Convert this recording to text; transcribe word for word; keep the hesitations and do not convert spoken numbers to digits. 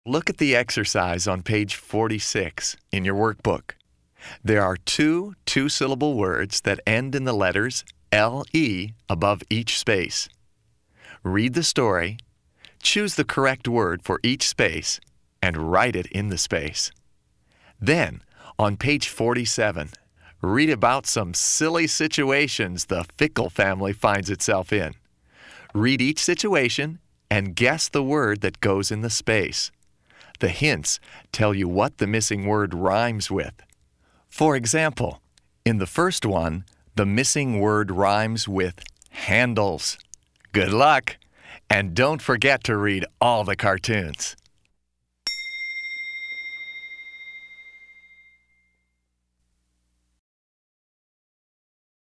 Look at the exercise on page forty-six in your workbook. There are two two-syllable words that end in the letters L E above each space. Read the story, choose the correct word for each space, and write it in the space. Then, on page forty-seven, read about some silly situations the Fickle family finds itself in. Read each situation and guess the word that goes in the space. The hints tell you what the missing word rhymes with. For example, in the first one, the missing word rhymes with handles. Good luck! And don't forget to read all the cartoons.